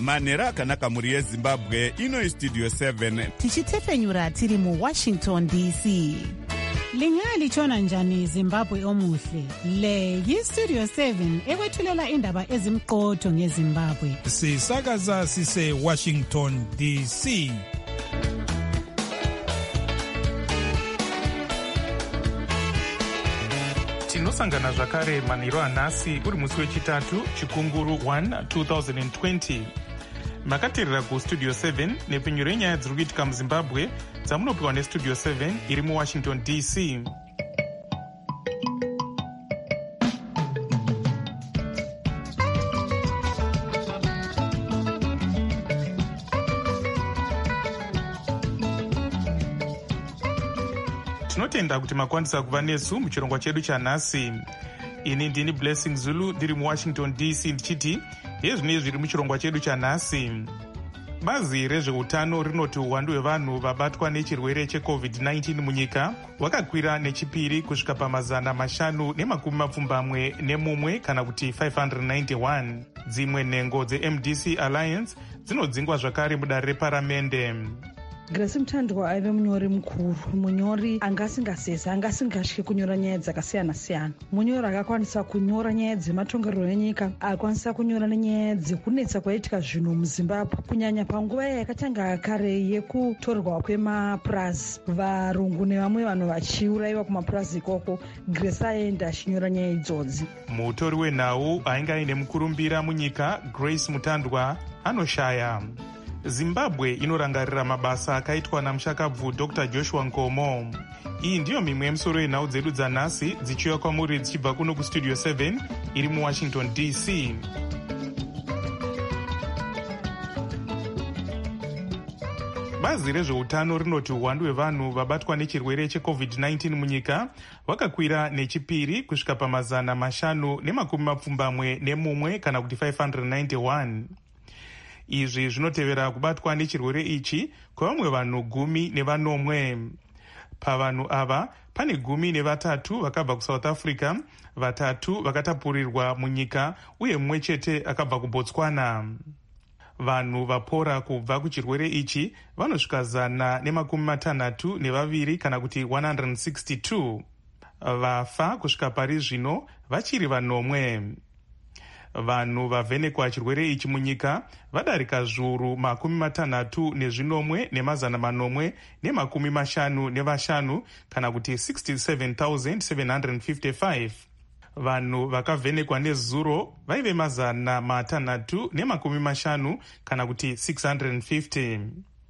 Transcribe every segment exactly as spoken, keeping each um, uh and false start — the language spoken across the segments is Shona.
manhero akanaka mhuri yezimbabwe. Ino Studio seven tichitefenyura tiri muWashington D C. Lingalitshona njani Zimbabwe omuhle? Le yiStudio seven ekwethulela indaba ezimqotho ngeZimbabwe. Sisakaza sise Washington D C. Tinosangana zvakare manhero anhasi uri musi wechitatu chikunguru one twenty twenty. Makateerera kuStudio seven nepfenyuro yenyaya dziri kuitika muZimbabwe dzamunopiwa neStudio seven iri muWashington D C. Tinotenda kuti makwanisa kuva nesu muchirongwa chedu chanhasi. Ini ndini Blessing Zulu ndiri muWashington D C ndichiti hezvinei zviri muchirongwa chedu chanhasi. Bazi rezveutano rinoti uwandu hwevanhu vabatwa nechirwere checovid nineteen munyika hwakakwira nechipiri kusvika pamazana mashanu nemakumi mapfumbamwe nemumwe kana kuti five hundred ninety-one. Dzimwe nhengo dzeM D C Alliance dzinodzingwa zvakare mudare reparamende. Grace Mutandwa aive munyori mukuru, munyori angasingasesa, angasingatye kunyora nyaya dzakasiyana siyana. Munyori akakwanisa kunyora nyaya dzematongerero enyika, akakwanisa kunyora nenyaya dzekunetsa kwaitika zvinhu muZimbabwe, kunyanya panguva yakatanga kare yekutorwa kwemapurazi, varungu nevamwe vanhu vachiurayiwa kumapurazi ikoko. Grace aenda achinyora nyaya idzodzi. Mutori wenhau ainge aine mukurumbira munyika Grace Mutandwa anoshaya. Zimbabwe inorangarira mabasa akaitwa namushakabvu Doctor Joshua Nkomo. Iyi ndiyo mimwe yemisoro yenhau dzedu dzanhasi dzichiuya kwamuri dzichibva kuno kuStudio seven iri muWashington D C. Bazi rezveutano rinoti uwandu hwevanhu vabatwa nechirwere checovid nineteen munyika hwakakwira nechipiri kusvika pamazana mashanu nemakumi mapfumbamwe nemumwe kana kuti five hundred ninety-one. Izvi zvinotevera kubatwa nechirwere ichi kwevamwe vanhu gumi nevanomwe. Pavanhu ava pane gumi nevatatu vakabva kuSouth Africa, vatatu vakatapurirwa munyika uye mumwe chete akabva kuBotswana. Vanhu vapora kubva kuchirwere ichi vanosvika zana nemakumi matanhatu nevaviri kana kuti one hundred sixty-two. Vafa kusvika pari zvino vachiri vanomwe. Vanhu vavhenekwa chirwere ichi munyika vadarika zviuru makumi matanhatu nezvinomwe nemazana manomwe nemakumi mashanu nevashanu kana kuti sixty-seven thousand seven hundred fifty-five. Vanhu vakavhenekwa nezuro vaive mazana matanhatu nemakumi mashanu kana kuti six hundred fifty.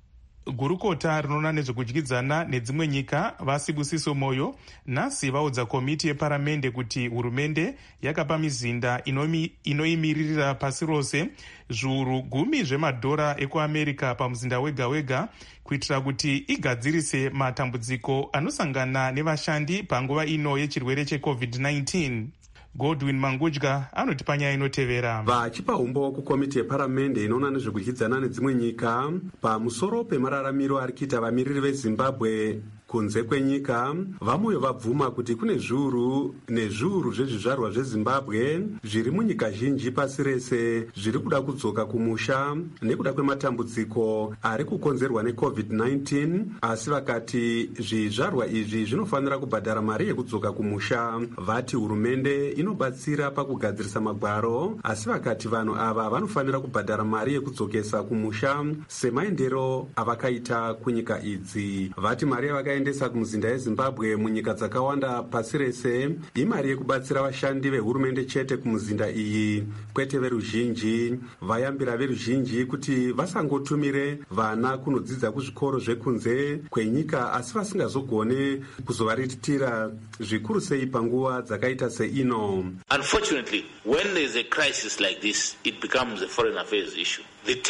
Gurukota rinoona nezvekudyidzana nedzimwe nyika vaSibusiso Moyo nhasi vaudza komiti yeparamende kuti hurumende yakapa mizinda inomi, inoimiririra pasi rose zviuru gumi zvemadhora ekuAmerica pamuzinda wega wega kuitira kuti igadzirise matambudziko anosangana nevashandi panguva ino yechirwere checovid nineteen. Godwin Mangudya anoti panyaya inotevera. Vachipa umbo kukomiti yeparamende inoona nezvekudyidzana nedzimwe nyika pamusoro pemararamiro ari kuita vamiriri veZimbabwe kunze kwenyika, vamwe vabvuma kuti kune zviuru nezviuru zvezvizvarwa zveZimbabwe zviri munyika zhinji pasi rese zviri kuda kudzoka kumusha nekuda kwematambudziko ari kukonzerwa necovid nineteen, asi vakati zvizvarwa izvi zvinofanira kubhadhara mari yekudzoka kumusha. Vati hurumende inobatsira pakugadzirisa magwaro, asi vakati vanhu ava vanofanira kubhadhara mari yekudzokesa kumusha semaendero avakaita kunyika idzi. Vati mari yavakaendesa kumuzinda yeZimbabwe munyika dzakawanda pasi rese imari yekubatsira vashandi vehurumende chete kumuzinda iyi, kwete veruzhinji. Vayambira veruzhinji kuti vasangotumire vana kunodzidza kuzvikoro zvekunze kwenyika asi vasingazogone kuzovaritira zvikuru sei panguva dzakaita seino. Unfortunately, when there is a crisis like this, it becomes a foreign affairs issue.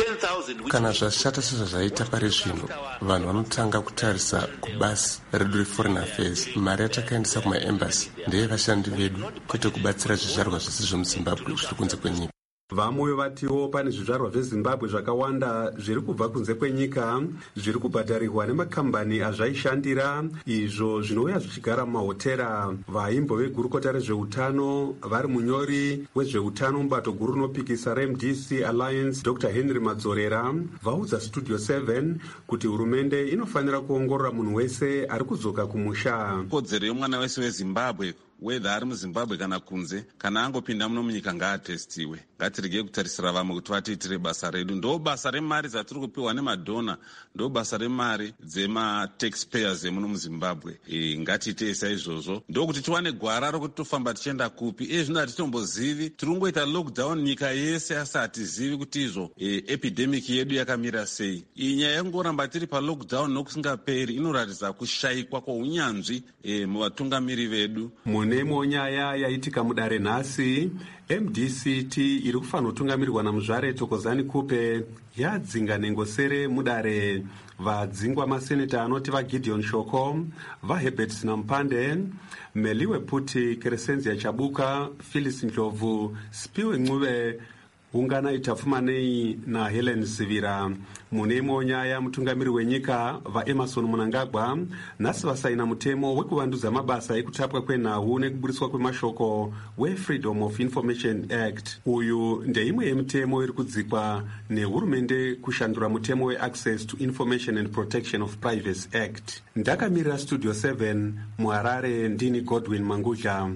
Kana zvashata sezvazvaita pari zvino, vanhu vanotanga kutarisa kubasi redu reforeign affairs. Mari yatakaendesa kumaembassy ndeye vashandi vedu, kwete kubatsira zvizvarwa zvese zvemuZimbabwe zviri kunze kwenyika. Vamwe vatiwo pane zvizvarwa zveZimbabwe zvakawanda zviri kubva kunze kwenyika zviri kubhadharirwa nemakambani azvaishandira, izvo zvinouya zvichigara mumahotera. Vaimbo vegurukota rezveutano vari munyori wezveutano mubato guru rinopikisa reM D C Alliance Doctor Henry Madzorera vaudza Studio seven kuti hurumende inofanira kuongorora munhu wese ari kudzoka kumusha. Kodzero yemwana wese weZimbabwe wedha ari muZimbabwe kana kunze kana angopinda muno munyika ngaatestiwe. Ngatirege kutarisira vamwe kuti vatiitire basa redu. Ndo basa remari dzatiri kupiwa nemadhona, ndo basa remari dzema-taxpayers emuno muZimbabwe. E, ngatiite saizvozvo. Ndo kuti tiwane gwara rokuti tofamba tichienda kupi. E, zvino hatitombozivi. Tiri kungoita lockdown nyika yese asi hatizivi kuti izvo e, epidemic yedu yakamira sei. Iyi nyaya yekungoramba tiri palockdown nokusingaperi inoratidza kushayikwa kwounyanzvi e, muvatungamiri vedu. Munemo nyaya yaitika mudare nhasi, M D C T iri kufanira kutungamirirwa naMuzvare Thokozani Kupe yadzinga nengosere mudare. Vadzingwa maseneta anoti vaGideon Shoko, vaHerbert Sinampande, Meliwe Puti, Crescenzia Chabuka, Phyllis Ndlovu, Spiwe Ncube, ungana Itafumanei na Helen Sivira. Munemo nyaya mutungamiri wenyika vaEmerson Mnangagwa nasi vasaina mutemo wekuvanduza mabasa ekutapwa kwenhau nekuburiswa kwemashoko weFreedom of Information Act. Uyu ndeimwe yemutemo iri kudzikwa nehurumende kushandura mutemo weAccess to Information and Protection of Privacy Act. Ndakamirira Studio seven muHarare, ndini Godwin Mangudla.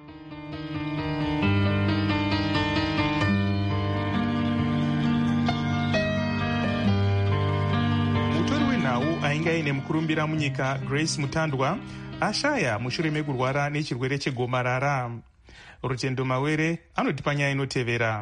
Ainga ine mukurumbira munyika Grace Mutandwa ashaya mushure mekurwara nechirwere chegomarara. Rutendo Mawere anotipa nyaya inotevera.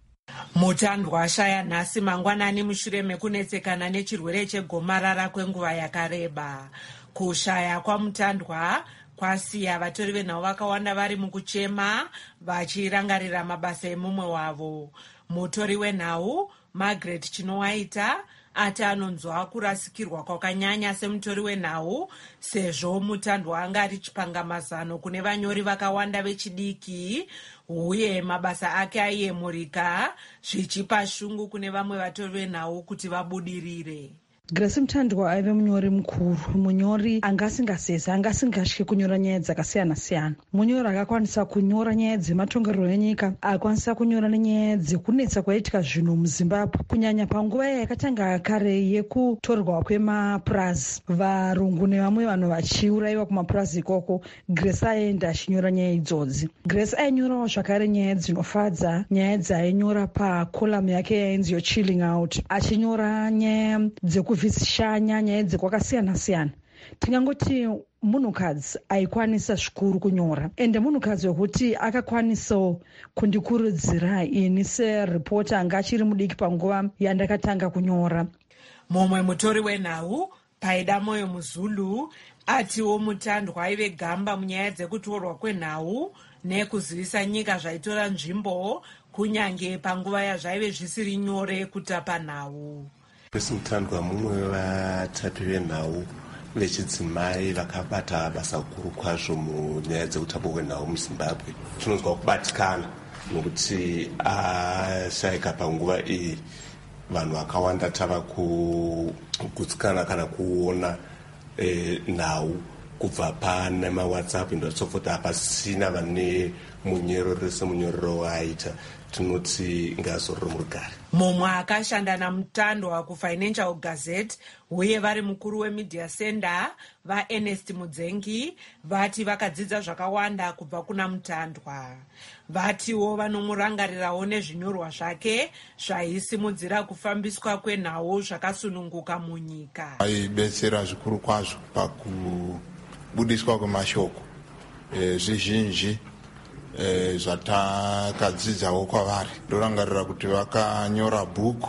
Mutandwa ashaya nhasi mangwanani mushure mekunetsekana nechirwere chegomarara kwenguva yakareba. Kushaya kwaMutandwa kwasiya vatori venhau vakawanda vari mukuchema vachirangarira mabasa emumwe wavo. Mutori wenhau Margaret Chinowaita ati anonzwa kurasikirwa kwakanyanya semutori wenhau sezvo Mutandwa anga ari chipangamazano kune vanyori vakawanda vechidiki uye mabasa ake aiyemurika zvichipa shungu kune vamwe vatori venhau kuti vabudirire. Grace Mutandwa aive munyori mukuru, munyori angasingasese, angasingatyi kunyora nyaya dzakasiyana siyana. Munyori akakwanisa kunyora nyaya dzematongerero enyika, akakwanisa kunyora nenyaya dzekunetsa kwaitika zvinhu muZimbabwe, kunyanya panguva yakatanga kare yekutorwa kwemapurazi, varungu nevamwe vanhu vachiurayiwa kumapurazi ikoko. Grace aienda achinyora nyaya idzodzi. Grace ainyorawo zvakare nyaya dzinofadza, nyaya dzainyora pakolamu yake yainzi Chilling Out, achinyora nyaya dzeku vhisishanya nyaya dzekwakasiyana siyana. Tingangoti munhukadzi aikwanisa zvikuru kunyora, ende munhukadzi wekuti akakwanisawo kundikurudzira ini seripota anga achiri mudiki panguva yandakatanga kunyora. Mumwe mutori wenhau Paida Moyo Muzulu atiwo Mutandwa aive gamba munyaya dzekutorwa kwenhau nekuzivisa nyika zvaitora nzvimbo kunyange panguva yazvaive zvisiri nyore kutapa nhau. Grace Mutandwa mumwe wevatatu venhau vechidzimai vakabata basa guru kwazvo munyaya dzekutapwa kwenhau muZimbabwe. Tinonzwa kubatikana nokuti ashayika panguva iyi vanhu vakawanda tava kugutsikana kana kuona e, nhau kubva pane maWhatsApp ndosofota pasina vane munyero rese munyorero waaita. Tinoti ngazororo murugare. Mumwe akashanda naMutandwa kuFinancial Gazette uye vari mukuru weMedia Center vaErnest Mudzengi vati vakadzidza zvakawanda kubva kuna Mutandwa. Vatiwo vanomurangarirawo nezvinyorwa zvake zvaisimudzira kufambiswa kwenhau zvakasununguka munyika. Aibetsera zvikuru kwazvo pakubudiswa kwemashoko e, zvizhinji E, zvatakadzidzawo kwavari. Ndorangarira kuti vakanyora bhuku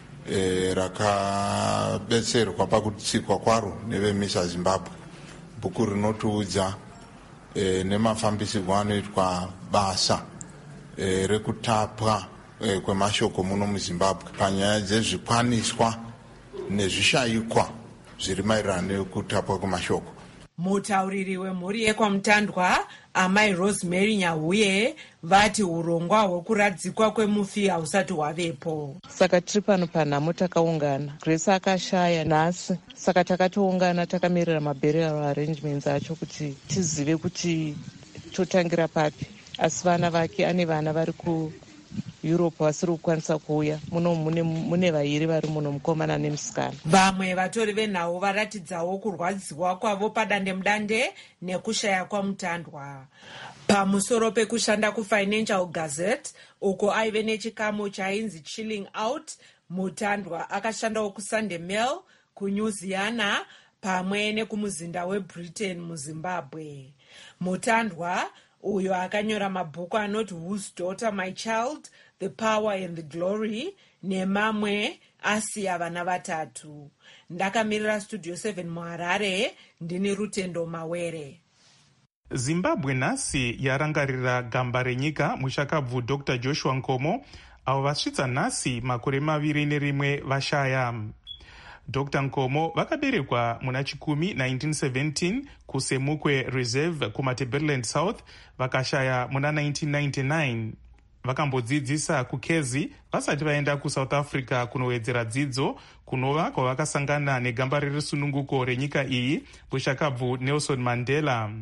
e, rakabetserwa pakutsikwa kwaro neveMISA Zimbabwe. Bhuku rinotiudza e, nemafambisirwo anoitwa basa e, rekutapwa e, kwemashoko muno muZimbabwe panyaya dzezvikwaniswa nezvishayikwa zviri maererano nekutapwa kwemashoko. Mutauriri wemhuri yekwamutandwa amai Rosemary Nyahuye vati urongwa hwekuradzikwa kwemufi hausati hwavepo. Saka tiri pano panhamo takaungana. Grace akashaya nhasi, saka takatoungana takamirira maburial arrangements acho kuti tizive kuti totangira papi. Asi vana vake ane vana vari ku Europe vasiri kukwanisa kuuya. Muno mune, mune vairi vari muno, mukomana nemusikana. Vamwe vatori venhau varatidzawo kurwadziwa kwavo padandemudande nekushaya kwamutandwa. Pamusoro pekushanda kuFinancial Gazette, uko aive nechikamu chainzi Chilling Out, Mutandwa akashandawo kuSunday Mail, kuNewsiana pamwe nekumuzinda weBritain muZimbabwe. Mutandwa uyo akanyora mabhuku anoti Whose Daughter My Child, The Power and the Glory nemamwe asiya vana vatatu. Ndakamirira Studio seven muHarare, ndini Rutendo Mawere. Zimbabwe nhasi yarangarira gamba renyika mushakabvu Doctor Joshua Nkomo, avo vasvitsa nhasi makore maviri nerimwe vashaya. Doctor Nkomo vakaberekwa muna chikumi nineteen seventeen kuSemukwe Reserve kuMatabeleland South, vakashaya muna nineteen ninety-nine. Vakambodzidzisa kuKezi vasati vaenda kuSouth Africa kunowedzera dzidzo, kunova kwavakasangana negamba rerusununguko renyika iyi mushakabvu Nelson Mandela.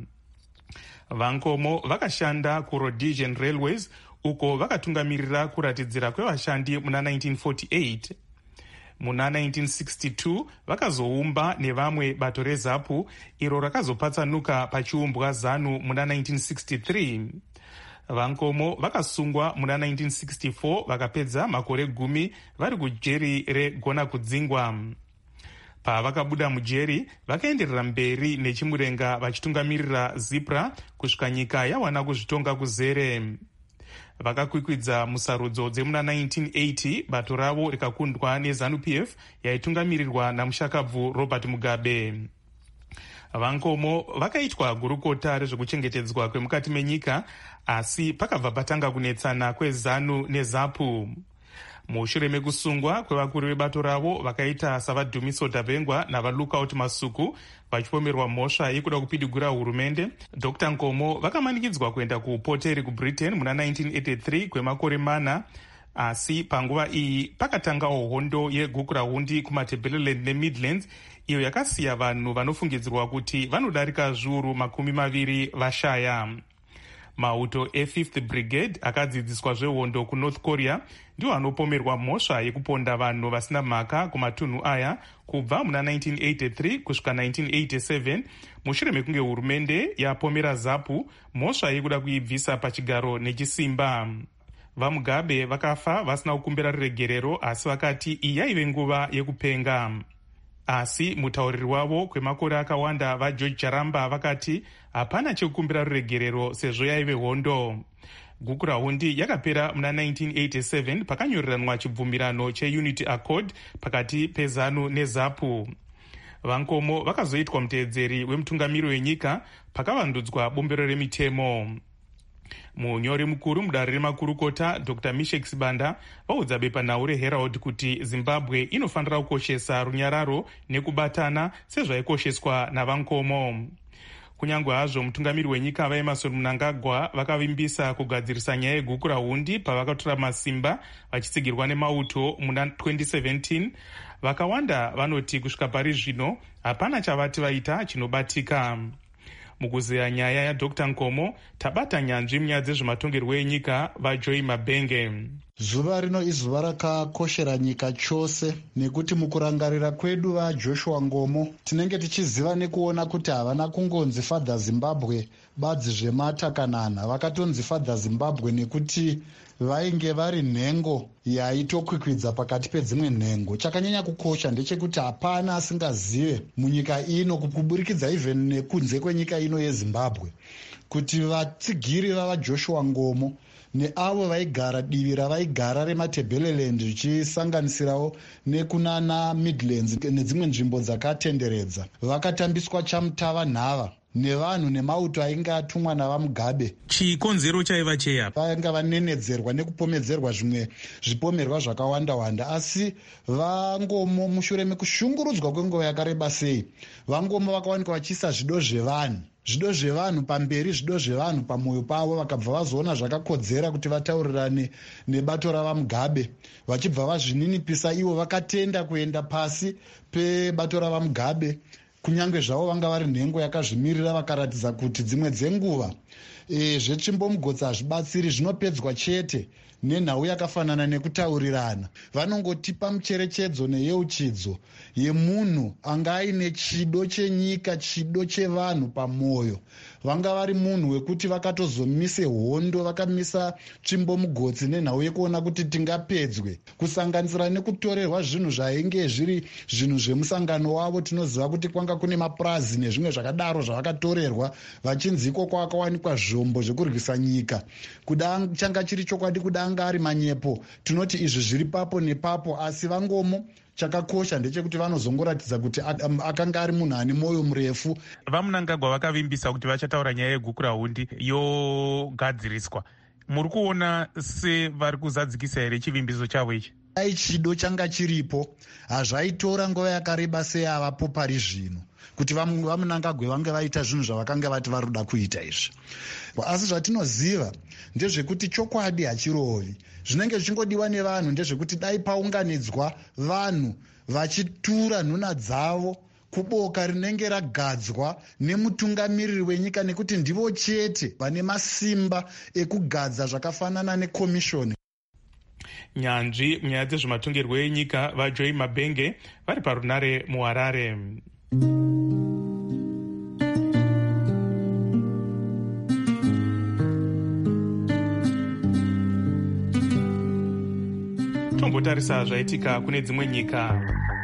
Vankomo vakashanda kuRhodesian Railways uko vakatungamirira kuratidzira kwevashandi muna nineteen forty-eight. Muna nineteen sixty-two vakazoumba nevamwe bato reZAPU iro rakazopatsanuka pachiumbwa ZANU muna nineteen sixty-three. Vankomo vakasungwa muna nineteen sixty-four vakapedza makore gumi vari kujeri regona kudzingwa. Pavakabuda mujeri vakaenderera mberi nechimurenga vachitungamirira ZIPRA kusvika nyika yawana kuzvitonga kuzere. Vakakwikwidza musarudzo dzemuna nineteen eighty, bato ravo rikakundwa neZANU-P F yaitungamirirwa namushakabvu Robert Mugabe. Vankomo vakaitwa gurukota rezvekuchengetedzwa kwemukati menyika, asi pakabva patanga kunetsana kweZANU neZAPU. Mushure mekusungwa kwevakuru vebato ravo vakaita savadhumiso Dabengwa navaLookout Masuku vachipomerwa mhosva yekuda kupidigura hurumende, Doctor Nkomo vakamanikidzwa kuenda kuupoteri kuBritain muna nineteen eighty-three kwemakore mana, asi panguva iyi pakatangawo hondo yegukurahundi kuMatabeleland neMidlands, iyo yakasiya vanhu vanofungidzirwa kuti vanodarika zviuru makumi maviri vashaya. Mauto e-fifth Brigade akadzidziswa zvehondo kuNorth Korea ndiwo anopomerwa mhosva yekuponda vanhu vasina mhaka kumatunhu aya kubva muna nineteen eighty-three kusvika nineteen eighty-seven, mushure mekunge hurumende yapomera ZAPU mhosva yekuda kuibvisa pachigaro nechisimba. VaMugabe vakafa vasina kukumbira ruregerero, asi vakati iyi yaive nguva yekupenga. Asi mutauriri wavo kwemakore akawanda vaGeorge Charamba vakati hapana chekukumbira ruregerero sezvo yaive hondo. Gukurahundi yakapera muna nineteen eighty-seven pakanyoreranwa chibvumirano cheUnity Accord pakati peZANU neZAPU. Vankomo vakazoitwa muteedzeri wemutungamiri wenyika pakavandudzwa bombero remitemo. Munyori mukuru mudare remakurukota Doctor Mishek Sibanda vaudza bepanhau reHerald kuti Zimbabwe inofanira kukoshesa runyararo nekubatana sezvaikosheswa naVankomo. Kunyange hazvo mutungamiri wenyika vaEmmerson Mnangagwa vakavimbisa kugadzirisa nyaya yegukurahundi pavakatora masimba vachitsigirwa nemauto muna twenty seventeen, vakawanda vanoti kusvika pari zvino hapana chavati vaita chinobatika. Mukuzeya nyaya yaDoctor Nkomo tabata nyanzvi munyaya dzezvematongerwo enyika vaJoy Mabenge. Zuva rino izuva rakakoshera nyika chose, nekuti mukurangarira kwedu vaJoshua Nkomo tinenge tichiziva nekuona kuti havana kungonzi Father Zimbabwe badzi zvematakanana, vakatonzi Father Zimbabwe nekuti vainge vari nhengo yaitokwikwidza pakati pedzimwe nhengo. Chakanyanya kukosha ndechekuti hapana asingazive munyika ino, kuburikidza even nekunze kwenyika ino yeZimbabwe, kuti vatsigiri vavaJoshua Nkomo neavo vaigara divi ravaigara reMatabeleland zvichisanganisirawo nekunana Midlands nedzimwe nzvimbo dzakatenderedza vakatambiswa chamutava nhava nevanhu nemauto ainge atumwa navamugabe. Chikonzero chaiva chei apa? Vainge vanenedzerwa nekupomedzerwa zvimwe zvipomerwa zvakawanda-wanda, asi vangomo mushure mekushungurudzwa kwenguva yakareba sei, vangomo vakawanikwa vachiisa zvido zvevanhu zvido zvevanhu pamberi, zvido zvevanhu pamwoyo pavo, vakabva vazoona zvakakodzera kuti vataurirane nebato ravamugabe. Vachibva vazvininipisa ivo vakatenda kuenda pasi pebato ravamugabe, kunyange zvavo vanga vari nhengo yakazvimirira, vakaratidza kuti dzimwe dzenguva e, zvetsvimbomugodzi hazvibatsiri, zvinopedzwa chete nenhau yakafanana nekutaurirana. Vanongotipa mucherechedzo neyeuchidzo yemunhu anga aine chido chenyika, chido chevanhu pamwoyo. Vanga vari munhu wekuti vakatozomise hondo, vakamisa tsvimbomugodzi nenhau yekuona kuti tingapedzwe, kusanganisira nekutorerwa zvinhu zvainge zviri zvinhu zvemusangano wavo. Tinoziva kuti kwanga kune mapurazi nezvimwe zvakadaro zvavakatorerwa, vachinzi iko kwakawanikwa zvombo zvekurwisa nyika. Kuda changa chiri chokwadi, kuda anga ari manyepo, tinoti izvi zviri papo nepapo, asi vangomo chakakosha ndechekuti vanozongoratidza kuti akanga ari munhu ane mwoyo murefu. VaMnangagwa vakavimbisa kuti vachataura nyaya yegukurahundi yogadziriswa. Muri kuona sevari kuzadzikisa here chivimbiso chavo ichi? Dai chido changa chiripo, hazvaitora nguva yakareba sei avapo pari zvino kuti vaMnangagwa vange vaita zvinhu zvavakanga vati vari kuda kuita izvi. Asi zvatinoziva ndezvekuti chokwadi hachirovi. Zvinenge zvichingodiwa nevanhu ndezvekuti dai paunganidzwa vanhu vachitura nhuna dzavo kuboka rinenge ragadzwa nemutungamiriri wenyika, nekuti ndivo chete vane masimba ekugadza zvakafanana nekomishoni. Nyanzvi munyaya dzezvematongerwo enyika vaJoy Mabenge vari parunare muHarare. Tombotarisa zvaitika kune dzimwe nyika.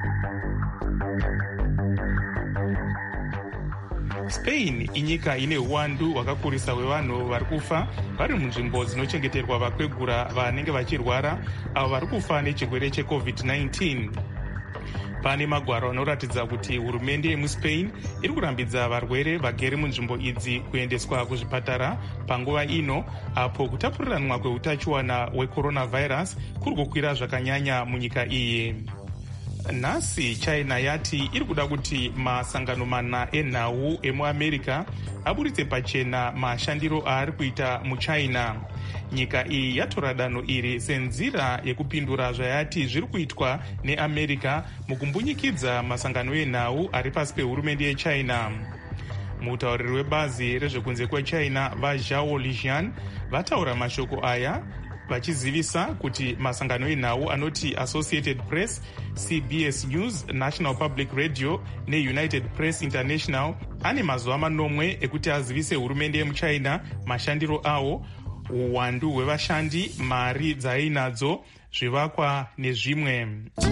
Spain inyika ine uwandu hwakakurisa hwevanhu vari kufa vari munzvimbo dzinochengeterwa vakwegura vanenge vachirwara avo vari kufa nechirwere checovid nineteen. Pane magwaro anoratidza kuti hurumende yemuSpain iri kurambidza varwere vagere munzvimbo idzi kuendeswa kuzvipatara panguva ino, apo kutapuriranwa kweutachiwana hwecoronavirus kuri kukwira zvakanyanya munyika iyi. Nhasi China yati iri kuda kuti masangano mana enhau emuAmerica aburitse pachena mashandiro aari kuita muChina. Nyika iyi yatora danho iri senzira yekupindura zvayati zviri kuitwa neAmerica mukumbunyikidza masangano enhau ari pasi pehurumende yeChina. Mutauriri webazi rezvekunze kweChina vaZhao Lijian vataura mashoko aya vachizivisa kuti masangano enhau anoti Associated Press, C B S News, National Public Radio neUnited Press International ane mazuva manomwe ekuti azivise hurumende yemuChina mashandiro awo, uwandu hwevashandi, mari dzainadzo, zvivakwa nezvimwe.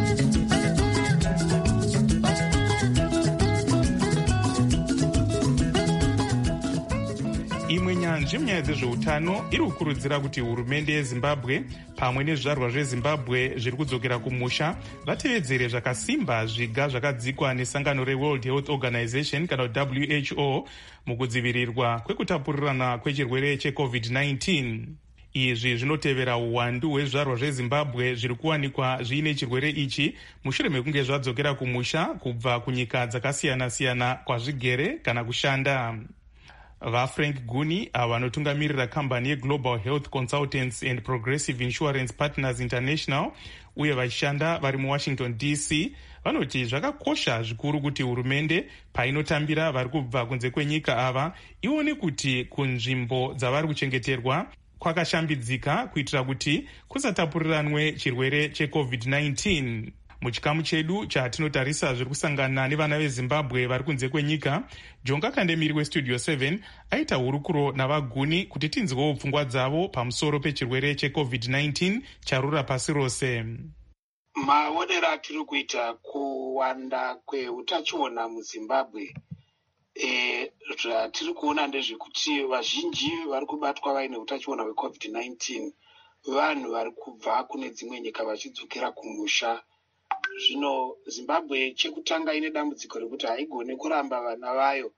Imwe nyanzvi munyaya dzezveutano iri kukurudzira kuti hurumende yeZimbabwe pamwe nezvizvarwa zveZimbabwe zviri kudzokera kumusha vatevedzere zvakasimba zviga zvakadzikwa nesangano reWorld Health Organization kana W H O mukudzivirirwa kwekutapurirana kwechirwere checovid nineteen. Izvi zvinotevera uwandu hwezvizvarwa zveZimbabwe zviri kuwanikwa zviine chirwere ichi mushure mekunge zvadzokera kumusha kubva kunyika dzakasiyana-siyana kwazvigere kana kushanda. VaFrank Guni avo vanotungamirira kambani yeGlobal Health Consultants and Progressive Insurance Partners International uye vachishanda vari muWashington D C vanoti zvakakosha zvikuru kuti hurumende painotambira vari kubva kunze kwenyika ava ione kuti kunzvimbo dzavari kuchengeterwa kwakashambidzika kuitira kuti kusatapuriranwe chirwere checovid nineteen. Muchikamu chedu chatinotarisa zviri kusangana nevana veZimbabwe vari kunze kwenyika, Jonga Kandemiri weStudio seven aita hurukuro navaGuni kuti tinzwewo pfungwa dzavo pamusoro pechirwere checovid nineteen charura pasi rose. Maonero atiri kuita kuwanda kweutachiona muZimbabwe, e, zvatiri kuona ndezvekuti vazhinji vari kubatwa vaine utachiona hwecovid nineteen vanhu vari kubva kune dzimwe nyika vachidzokera kumusha. Zvino Zimbabwe chekutanga ine dambudziko rekuti haigone kuramba vana vayo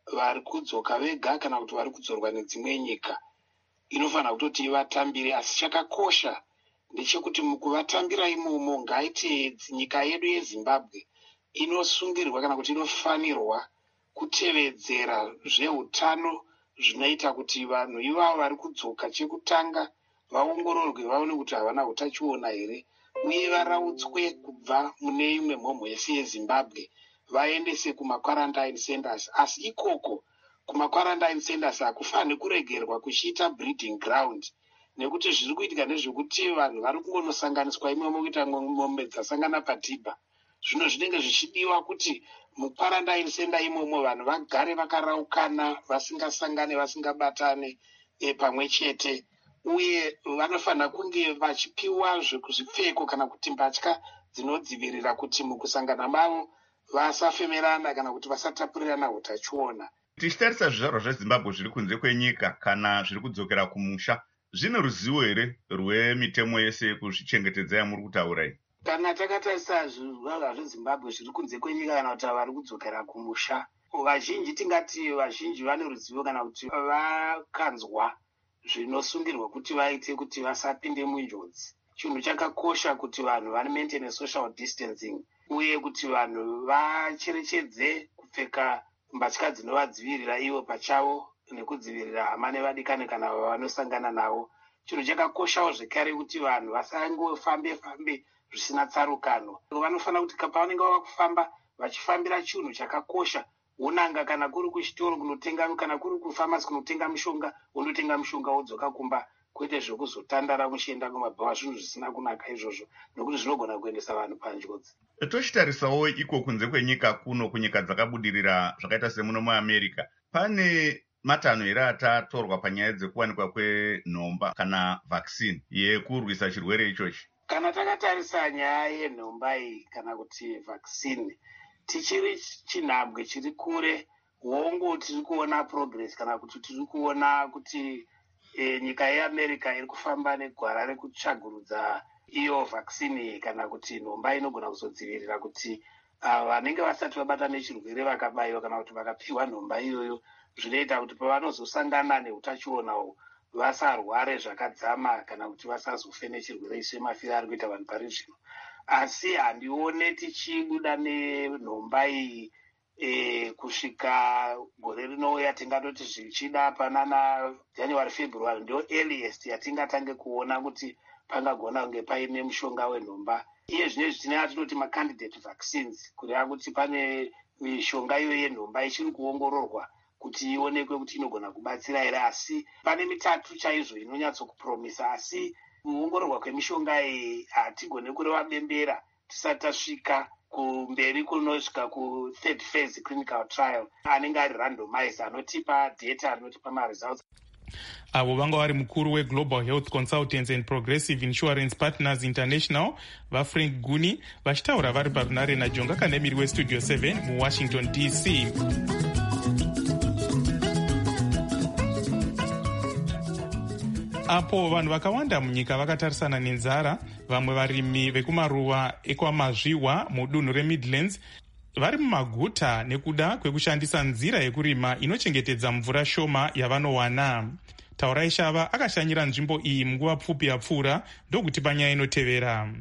vari kudzoka vega kana kuti vari kudzorwa nedzimwe nyika inofanira kutoti ivatambire. Asi chakakosha ndechekuti mukuvatambira imomo ngaiti nyika yedu yeZimbabwe inosungirwa kana kuti inofanirwa kutevedzera zveutano zvinoita kuti vanhu ivavo vari kudzoka chekutanga vaongororwe vaone kuti havana utachiona here, uye varautswe kubva mune imwe mhomho yese yeZimbabwe vaendese kumakwarantine centers. Asi ikoko kumakwarantine centers hakufaniri kuregerwa kuchiita breeding ground, nekuti zviri kuitika nezvekuti vanhu vari kungonosanganiswa imomo kuita mombe dzasangana padhibha. Zvino zvinenge zvichidiwa kuti mukwarantine center imomo vanhu vagare vakaraukana, vasingasangane, vasingabatane e, pamwe chete, uye vanofanira kunge vachipiwa zvekuzvipfeko kana kuti mbatya dzinodzivirira kuti mukusangana mavo vasafemerana kana kuti vasatapurirana utachiona. Tichitarisa zvizvarwa zveZimbabwe zviri kunze kwenyika kana zviri kudzokera kumusha, zvine ruzivo here rwemitemo yese yekuzvichengetedza yamuri kutaura iyi? Kana takatarisa zvizvarwa zveZimbabwe zviri kunze kwenyika kana kuti vari kudzokera kumusha, vazhinji tingati vazhinji vane ruzivo kana kuti vakanzwa zvinosungirwa kuti vaite kuti vasapinde munjodzi. Chinhu chakakosha kuti vanhu vane maintain social distancing, uye kuti vanhu vacherechedze kupfeka mbatya dzinovadzivirira ivo pachavo nekudzivirira hama nevadikani kana vanosangana navo. Chinhu chakakoshawo zvekare kuti vanhu vasangofambe fambe zvisina tsarukano. Vanofanira kuti pavanenge vava kufamba vachifambira chinhu chakakosha, unanga kana kuri kuchitoro kunotenga, kana kuri kufamasi kunotenga mishonga, undotenga mishonga wodzoka kumba, kwete zvekuzotandara muchienda kumabhawa. Zvinhu zvisina kunaka izvozvo, nokuti zvinogona kuendesa vanhu panjodzi. Tochitarisawo iko kunze kwenyika kuno, kunyika dzakabudirira zvakaita semuno muAmerica, pane matanho here atatorwa panyaya dzekuwanikwa kwenhomba kana vaccine yekurwisa chirwere ichochi? Kana takatarisa nyaya yenhomba iyi kana kuti vaccine, tichiri chinhambwe chiri kure, wongo tiri kuona progress kana kuti tiri kuona kuti e, nyika yeAmerica iri kufamba negwara rekutsvagurudza iyo vaccine kana kuti nhomba inogona kuzodzivirira kuti uh, vanenge vasati vabata nechirwere vakabayiwa kana kuti vakapiwa nhomba iyoyo, zvinoita kuti pavanozosangana neutachiona vasarware zvakadzama kana kuti vasazofe nechirwere ichi semafiro ari kuita vanhu pari zvino. Asi handione tichibuda nenhomba iyi e, kusvika gore rinouya tingatoti zvichida panana January February ndio earliest yatingatange kuona kuti pangagona kunge paine mushonga wenhomba. Iye zvinezvi tinenge tinoti macandidate vaccines, kureva kuti pane mishonga iyo yenhomba ichiri kuongororwa kuti ionekwe kuti inogona kubatsira here. Asi pane mitatu chaizvo inonyatsokupromisa, asi kuongororwa kwemishonga iyi hatigone kureva bembera tisati tasvika kumberi kunosvika ku-third phase clinical trial anenge ari randomized, anotipa data, anotipa maresults. Avo vanga vari mukuru weGlobal Health Consultants and Progressive Insurance Partners International vaFrank Guni vachitaura vari parunare naJonga Kanemiri weStudio seven muWashington D C. Apo vanhu vakawanda munyika vakatarisana nenzara, vamwe varimi vekumaruva ekwamazviwa mudunhu reMidlands vari mumaguta nekuda kwekushandisa nzira yekurima inochengetedza mvura shoma yavanowana. Taurai Shava akashanyira nzvimbo iyi munguva pfupi yapfuura, ndokuti panyaya inotevera.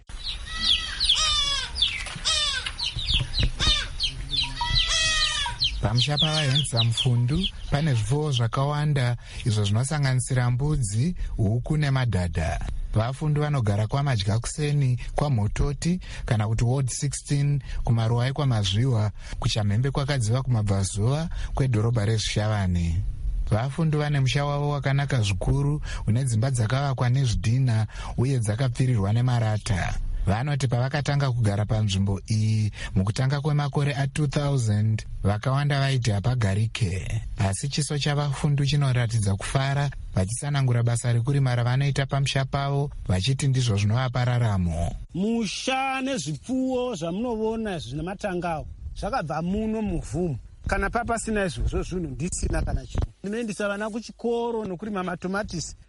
Pamusha pavahenza mfundu pane zvifuwo zvakawanda izvo zvinosanganisira mbudzi, huku nemadhadha. Vafundi vanogara kwamadya kuseni kwaMhototi kana kuti Ward sixteen kumaruwa ekwamazviwa, kuchamhembe kwakadziva kumabvazuva kwedhorobha reZvishavane. Vafundi vane musha wavo wakanaka zvikuru une dzimba dzakavakwa nezvidhina uye dzakapfirirwa nemarata. Vanoti pavakatanga kugara panzvimbo iyi mukutanga kwemakore a two thousand vakawanda vaiti hapagarike, asi chiso chavafundi chinoratidza kufara vachisanangura basa rekurima ravanoita pamusha pavo, vachiti ndizvo zvinovapa raramo. Musha nezvipfuwo zvamunoona zvine matangawo zvakabva muno muvhumu. Kana papasina izvozvo zvinhu ndisina kana chinhu. Ndinoendesa vana kuchikoro nokurima matomatisi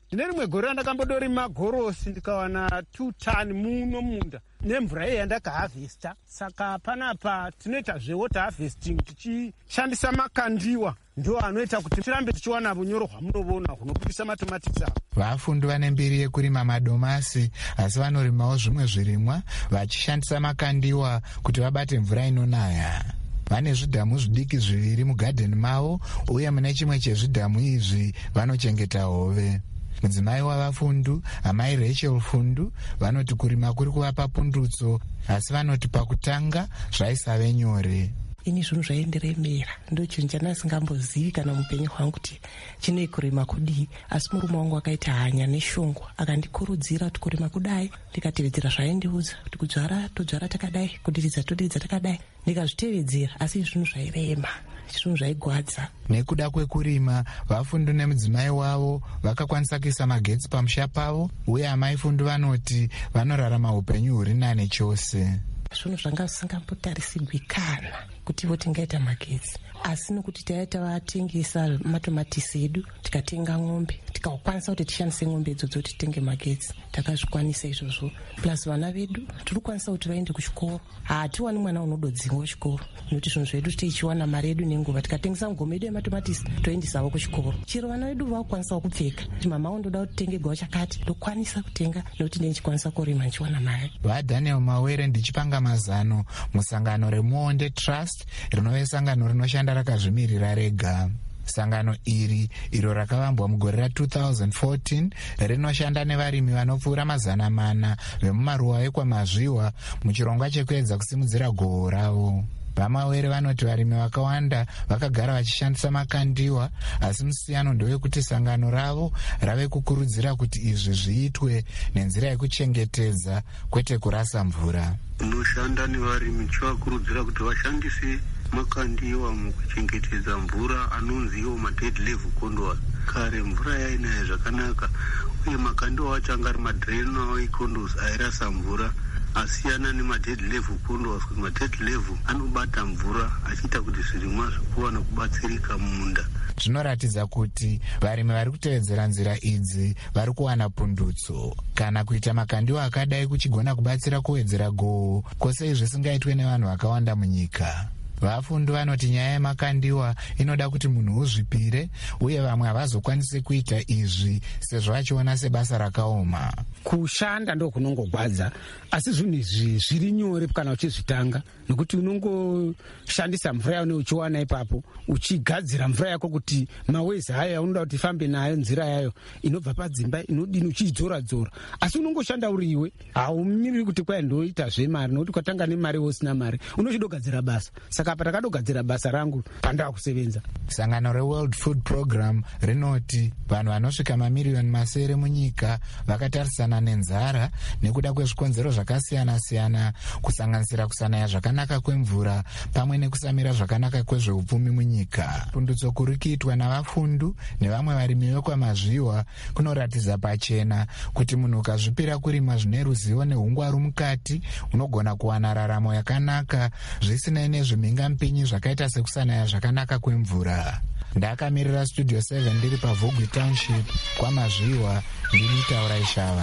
ndine rimwe gore randakambodorima gorosi ndikawana two ton muno munda nemvura iye yandakahavhesta. Saka panapa tinoita zvewater harvesting tichishandisa makandiwa, ndo anoita kuti tirambe tichiwana unyoro hwamunoona hunopisa matomatisi avo. Vafundi vane mbiri yekurima madomasi asi vanorimawo zvimwe zvirimwa vachishandisa makandiwa kuti vabate mvura inonaya. Vane zvidhamu zvidiki zviviri mugadheni mavo uye mune chimwe chezvidhamu izvi vanochengeta hove. Mudzimai wavafundu, amai Rachel Fundu, vanoti kurima kuri kuvapa pundutso asi vanoti pakutanga zvaisave nyore. Ini zvinhu zvaindiremera ndo chinhu chandasingambozivi kana mupenyu hwangu kuti chine kurima kudii, asi murume wangu akaita hanya neshungu akandikurudzira kuti kurima kudai, ndikatevedzera zvaindiudza kuti kudzvara todzvara takadai, kudiridza todiridza takadai, ndikazvitevedzera. Asi zvinhu zvairema, zvinhu zvaigwadza. Nekuda kwekurima, vafundu nemudzimai wavo vakakwanisa kuisa magetsi pamusha pavo uye amai Fundu vanoti vanorarama upenyu huri nane chose. Zvinhu zvanga zvisingambotarisirwi kana kuti vo tingaita magetsi, asi nokuti taita vatengesa matomatisi edu, tikatenga ng'ombe, tikakwanisa kuti tishandise ng'ombe idzodzo titenge magetsi, takazvikwanisa izvozvo. Plus vana vedu tiri kukwanisa kuti vaende kuchikoro. Hatiwani mwana unododzingwa kuchikoro nokuti zvinhu zvedu tichiwana mari yedu nenguva, tikatengesa ngome yedu yematomatisi toendesavo kuchikoro. Chero vana vedu vakukwanisawo kupfeka kuti mama undoda kuti tenge gwa chakati, ndokwanisa kutenga nokuti ndichikwanisa kurima ndichiwana mari. VaDaniel Mawere ndichipanga mazano musangano reMuonde Trust rinove sangano rinoshanda rakazvimirira rega. Sangano iri iro rakavambwa mugore ra two thousand fourteen rinoshanda nevarimi vanopfuura mazana mana vemumaruwa ekwamazviwa muchirongwa chekuedza kusimudzira goho ravo. Vamawere vanoti varimi vakawanda vakagara vachishandisa makandiwa, asi musiyano ndowekuti sangano ravo rave kukurudzira kuti izvi zviitwe nenzira yekuchengetedza kwete kurasa mvura. Unoshanda nevarimi chivakurudzira kuti vashandise makandiwa mukuchengetedza mvura anonzi iwo madead level condols. Kare mvura yainaya zvakanaka uye makandiwa acho anga ari madrenal condols airasa mvura, asiyana nemadead level condols kuti madead level anobata mvura achiita kuti zvirimwa zvikuwana kubatsirika mumunda. Zvinoratidza kuti varimi vari kutevedzera nzira idzi vari kuwana pundutso. Kana kuita makandiwa akadai kuchigona kubatsira kuwedzera goho, kwose zvisingaitwe nevanhu vakawanda munyika. Vafundi vanoti nyaya yemakandiwa inoda kuti munhu uzvipire uye vamwe havazokwanisi kuita izvi sezvo vachiona sebasa rakaoma. Kushanda ndo kunongogwadza, asi zvinhu izvi zviri nyore kana uchizvitanga, nokuti unongoshandisa mvura yaune uchiwana ipapo, uchigadzira mvura yako kuti mawezi hayo yaunoda kuti ifambe nayo nzira yayo inobva padzimba inodini uchidzora-dzora. Asi unongoshanda uri iwe, haumiriri kuti kwai ndoita zvemari, nokuti kwatanga nemari usina mari, unochidogadzira basa. Saka apa takadogadzira basa rangu pandava kusevenza. Sangano reWorld Food Program rinoti vanhu vanosvika mamiriyoni masere munyika vakatarisana nenzara nekuda kwezvikonzero zvakasiyana-siyana, kusanganisira kusanaya zvakanaka kwemvura pamwe nekusamira zvakanaka kwezveupfumi munyika. Pundutso kuri kuitwa navafundu nevamwe varimi vekwamazviwa kunoratidza pachena kuti munhu ukazvipira kurima zvine ruzivo neungwaru mukati unogona kuwana raramo yakanaka zvisinei nezvimhinga mpinyi zvakaita sekusanaya zvakanaka kwemvura. Ndakamirira Studio seven ndiri paVhogwe Township kwamazviwa, ndini Taura Ishava.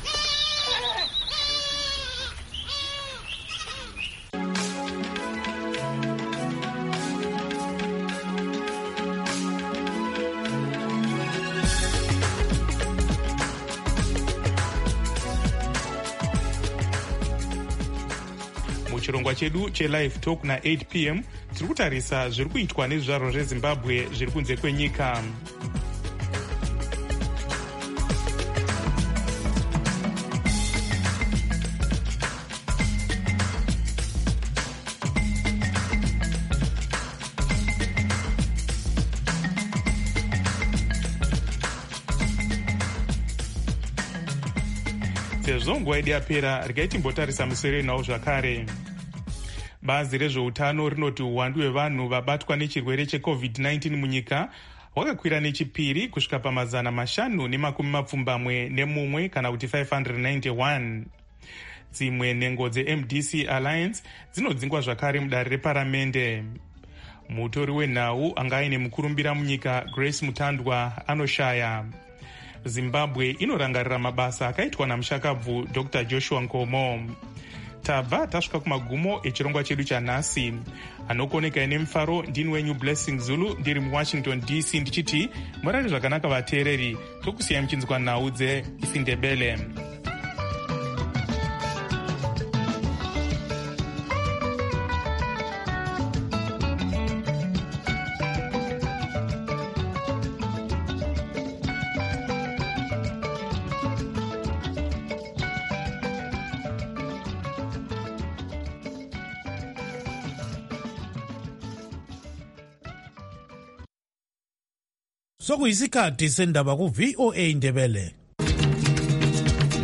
Chirongwa chedu chelive talk na eight p m tiri kutarisa zviri kuitwa nezvizvarwa zveZimbabwe zviri kunze kwenyika. Sezvo nguva yedu yapera, regai timbotarisa musoro nawo zvakare. Bazi rezveutano rinoti uwandu hwevanhu vabatwa nechirwere checovid nineteen munyika hwakakwira nechipiri kusvika pamazana mashanu nemakumi mapfumbamwe nemumwe kana kuti five hundred ninety-one. Dzimwe nhengo dzeM D C Alliance dzinodzingwa zvakare mudare reparamende. Mutori wenhau anga aine mukurumbira munyika Grace Mutandwa anoshaya. zimbabwe inorangarira mabasa akaitwa namushakabvu dr joshua ngomo. tabva tasvika kumagumo echirongwa chedu chanhasi. Anokoneka nemufaro ndini wenyu Blessing Zulu ndiri muwashington D C ndichiti murari zvakanaka vateereri, tokusiyai muchinzwa nhau dzeIsindebele. Sokuyisikhathi sendaba ku V O A Indebele.